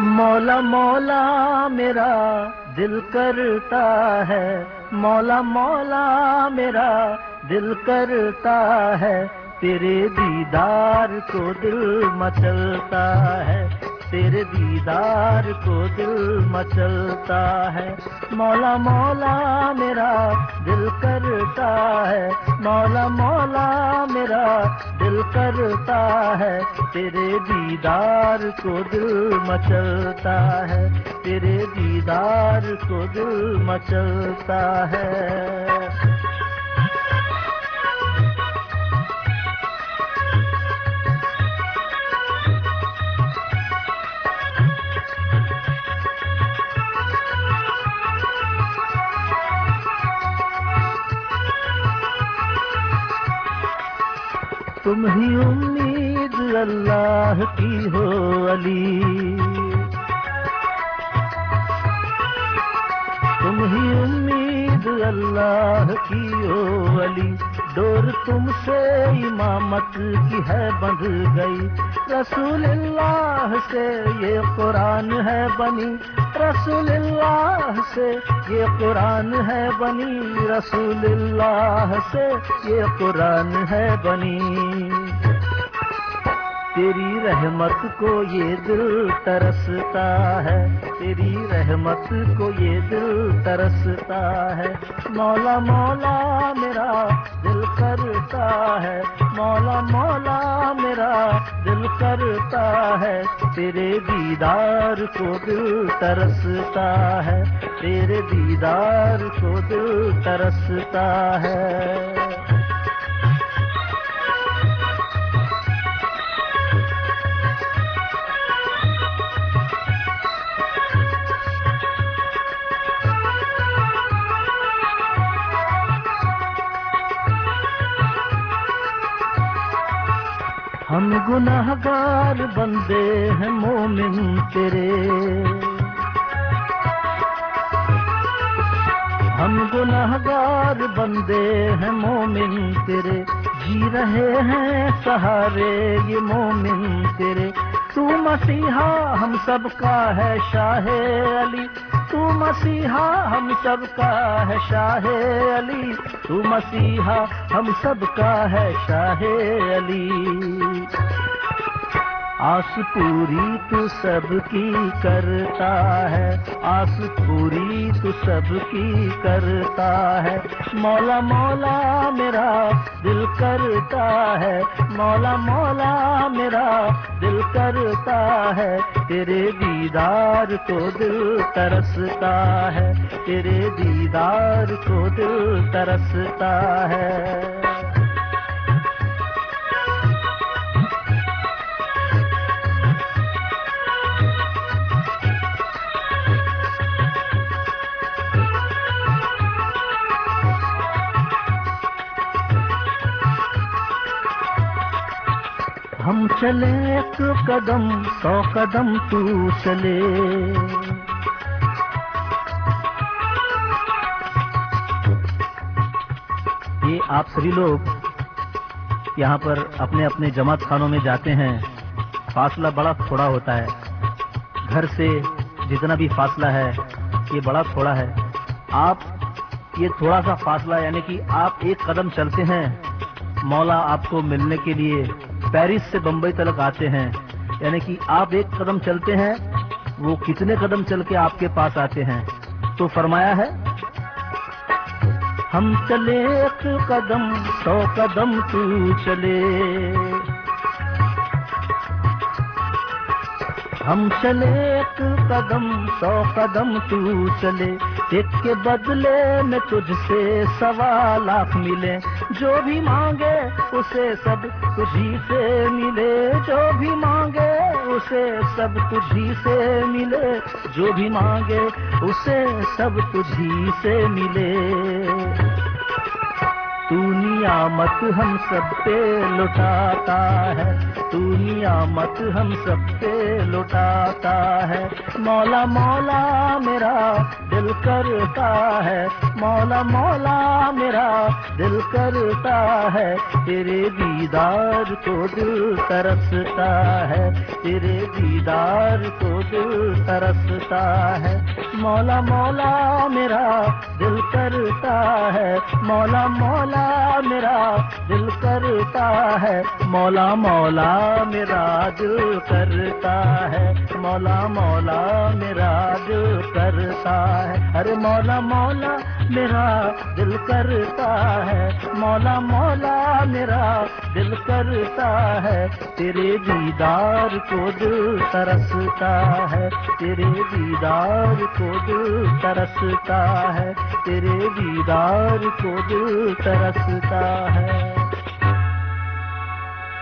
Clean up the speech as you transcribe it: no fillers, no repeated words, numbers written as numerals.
مولا مولا میرا دل کرتا ہے، مولا مولا میرا دل کرتا ہے، تیرے دیدار کو دل مچلتا ہے، تیرے دیدار کو دل مچلتا ہے۔ مولا مولا میرا دل کرتا ہے، مولا مولا میرا دل کرتا ہے، تیرے دیدار کو دل مچلتا ہے، تیرے دیدار کو دل مچلتا ہے۔ تم ہی امید اللہ کی ہو علی، تم ہی امید اللہ کی ہو علی، ڈور تم سے امامت کی ہے بندھ گئی، رسول اللہ سے یہ قرآن ہے بنی، رسول اللہ سے یہ قرآن ہے بنی، رسول اللہ سے یہ قرآن ہے بنی۔ تیری رحمت کو یہ دل ترستا ہے، تیری رحمت کو یہ دل ترستا ہے۔ مولا مولا میرا دل کرتا ہے، مولا مولا میرا دل کرتا ہے، تیرے دیدار کو دل ترستا ہے، تیرے دیدار کو دل ترستا ہے۔ ہم گناہگار بندے ہیں مومن تیرے، ہم گناہگار بندے ہیں مومن تیرے، جی رہے ہیں سہارے یہ مومن تیرے۔ تو مسیحا ہم سب کا ہے شاہ علی، تو مسیحا ہم سب کا ہے شاہ علی، تو مسیحا ہم سب کا ہے شاہ علی۔ آس پوری تو سب کی کرتا ہے، آس پوری تو سب کی کرتا ہے۔ مولا مولا میرا دل کرتا ہے، مولا مولا میرا دل کرتا ہے، تیرے دیدار کو دل ترستا ہے، تیرے دیدار کو دل ترستا ہے۔ ہم چلے ایک قدم 100 قدم تو چلے، یہ آپ سبھی لوگ یہاں پر اپنے اپنے جماعت خانوں میں جاتے ہیں، فاصلہ بڑا تھوڑا ہوتا ہے، گھر سے جتنا بھی فاصلہ ہے یہ بڑا تھوڑا ہے۔ آپ یہ تھوڑا سا فاصلہ یعنی کہ آپ ایک قدم چلتے ہیں، مولا آپ کو ملنے کے لیے پیرس سے بمبئی تک آتے ہیں، یعنی کہ آپ ایک قدم چلتے ہیں، وہ کتنے قدم چل کے آپ کے پاس آتے ہیں۔ تو فرمایا ہے ہم چلے ایک قدم 100 قدم تو چلے، ہم چلے ایک قدم 100 قدم تو چلے، ایک کے بدلے میں تجھ سے 1.25 لاکھ ملے، جو بھی مانگے اسے سب تجھی سے ملے، جو بھی مانگے اسے سب تجھی سے ملے، جو بھی مانگے اسے سب تجھی سے ملے۔ تو नियामत हम सब पे लुटाता है, तू नियामत हम सब पे लुटाता है। मौला मौला मेरा दिल करता है, मौला मौला मेरा दिल करता है, तेरे दीदार को दिल तरसता है, तेरे दीदार को दिल तरसता है। मौला मौला मेरा दिल करता है, मौला मौला मेरा दिल करता है, मौला मौला मेरा दिल करता है, मौला मौला मेरा दिल करता है। अरे मौला मौला मेरा दिल करता है, मौला मौला मेरा दिल करता है, तेरे दीदार को दिल तरसता है, तेरे दीदार को दिल तरसता है, तेरे दीदार को दिल तरसता है।